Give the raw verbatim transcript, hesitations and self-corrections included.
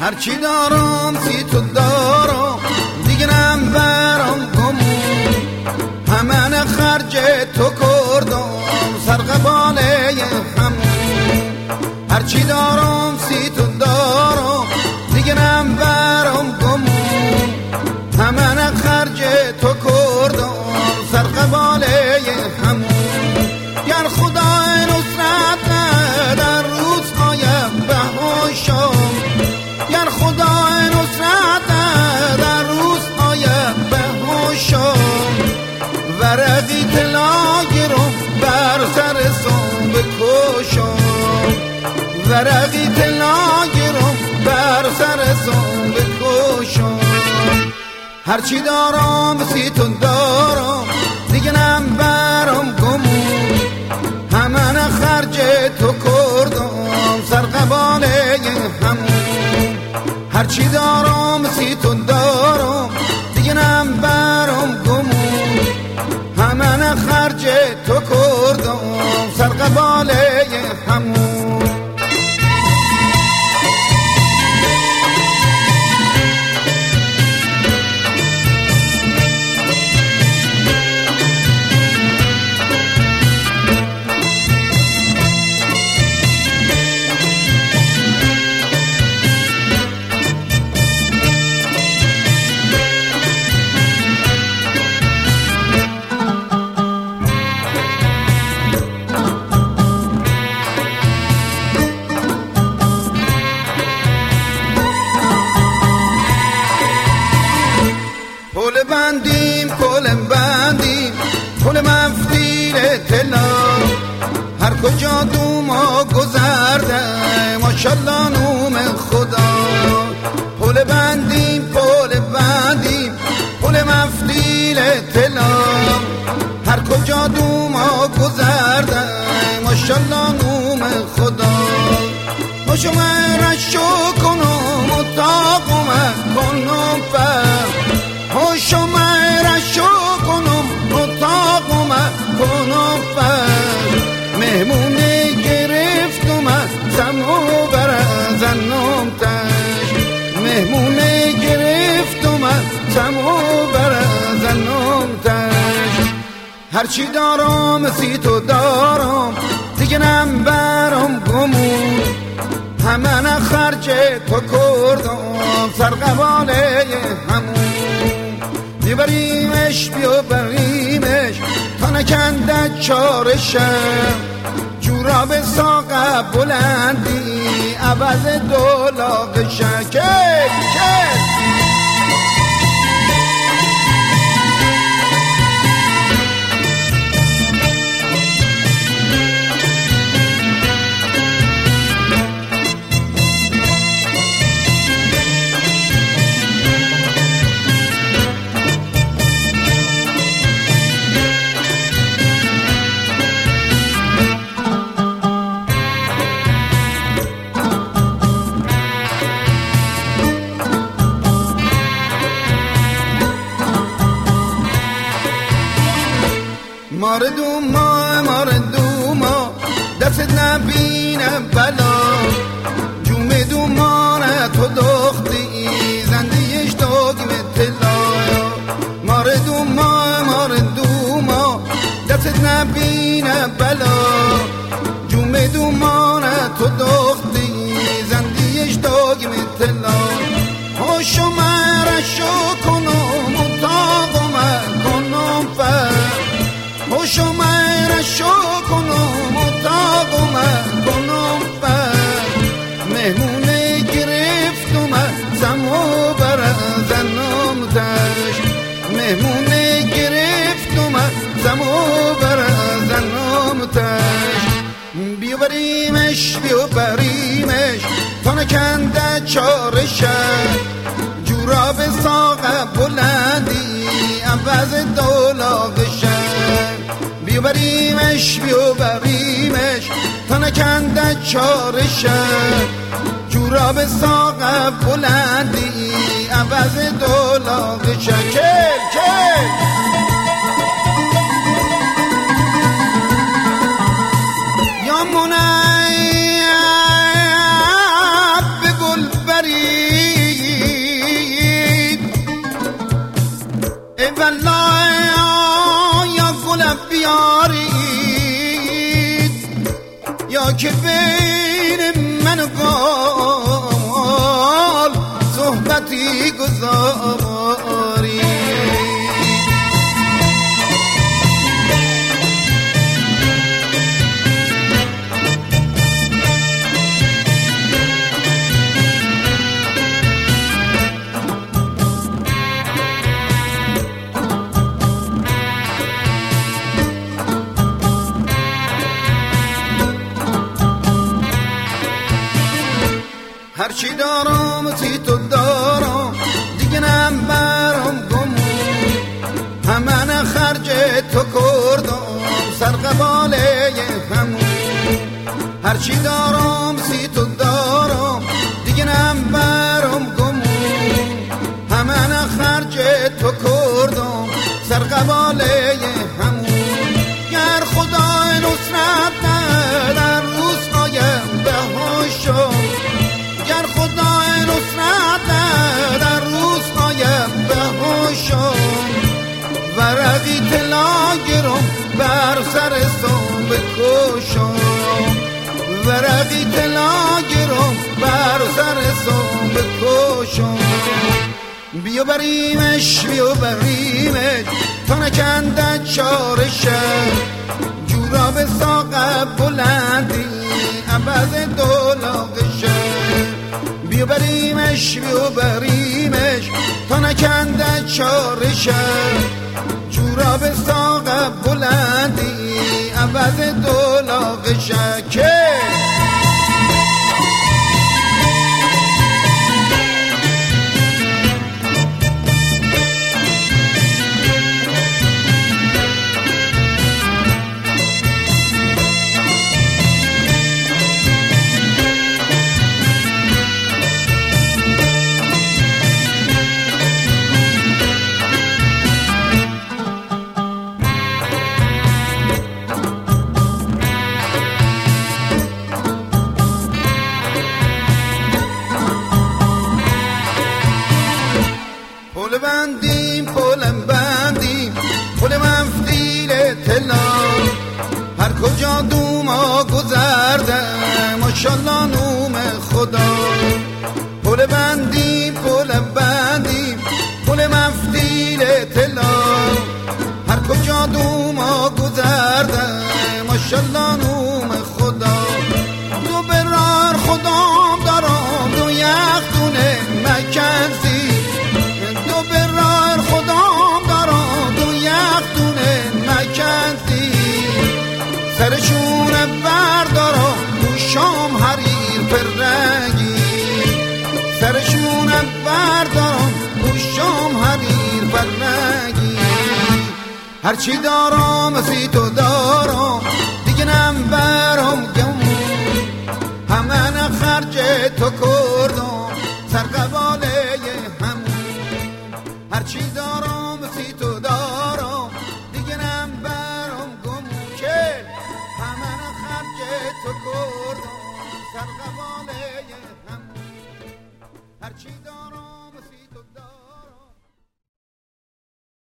هرچی دارم سی تو دارم دیگه نبرم گمون، همه خرج تو کردم سر قباله همون. هرچی دارم سی تو دارم دیگه نبرم گمون، همه خرج تو کردم سر قباله همون. گر خدای نصرت در روزهای بهاشم، گر خدای نصرت در روزهای بهاشم، ورقی طلا گرم بر سر سون بکشم، ورقی طلا گرم بر سر سون بکشم. هرچی دارم سی تو دارم دیگه نبرم گمون، همه خرج تو کردم سر قباله همون. هرچی دارم سی تو دارم دیگه نبرم گمون، همه خرج تو کردم سر قباله همون. پل بندیم پل بندیم پل مفتیر طلا، هر کجا دوما گذرده ماشالله نوم خدا. پل بندیم پل بندیم پل مفتیر طلا، هر کجا دوما گذرده ماشالله نوم خدا. ماشو من رشو کنم و تاقم کنم فر، هوشو مرشو کنم اتاقم کنم فر. مهمونه گرفتم سمو برزنم تش، مهمونه گرفتم سمو برزنم تش. هرچی دارم سی تو دارم دیگه نبرم گمون، همه خرج تو کردم سر قباله همون. بیبریمش بیا بریمش تا نکنده چارشم، جوراب ساقه بلندی عوض دولاقشم. کل کل ماردوم ما ماردوم ما دست نبینه بلا، جومه دومانه تو دختی زندیش داگم طلا. ماردوم ما ماردوم ما دست نبینه بلا، جومه دومانه تو دختی زندیش داگم طلا. هوشو مرشو کنم و تاقم کنم فر، هوشو مرشو کنم و تاقم کنم فر. مهمونه گرفتم سمو برزنم تش، مهمونه گرفتم سمو برزنم تش. بیاوریمش بیاوریمش تا نکنده چارشم، جوراب ساقه بلندی عوض دولاقشم. بیاوریمش بیاوریمش تا نکنده چارشم، جوراب ساقه بلندی عوض دولاقشم. کل کل یا منعب به گل بری من و گل صحبتی گذاری. هرچی دارم سی تو دارم دیگه نم برام گمون، همه خرج تو کردم سر قباله همون. هرچی دارم سی تو دارم دیگه نم برام گمون، همه خرج تو کردم سر قباله همون. گر خدای نصرت نه در روزهایم به هاشم، گر خدای نصرت در روزهایم به هاشم، ورقی طلا گرم بر سر سام بکشم، ورقی طلا گرم بر سر سام بکشم. بیا بریمش بیا بریمش تا نکنده چارشه، جورا به ساق بلندی عبز دولاغشه. بیا بریمش بیا بریمش تا نکنده چارشه، جورا به ساق بلندی عبز دولاغشه. که پل بندیم پلم بندیم پل مفتیل طلا، هر کجا دوما گذرده ماشالله نوم خدا. پل بندیم پلم بندیم پل مفتیل طلا، هر کجا دوما گذرده ماشالله نوم خدا. دو برار خدام دارم دو یک دونه مکنزی، دو برار خدام دارم دو یک دونه مکنزی. سرشونه بردارم گوشام حریر پرنگی، سرشونه بردارم گوشام حریر پرنگی. هرچی دارم سی تو دارم دیگه نم برام گمون، همه خرج تو کن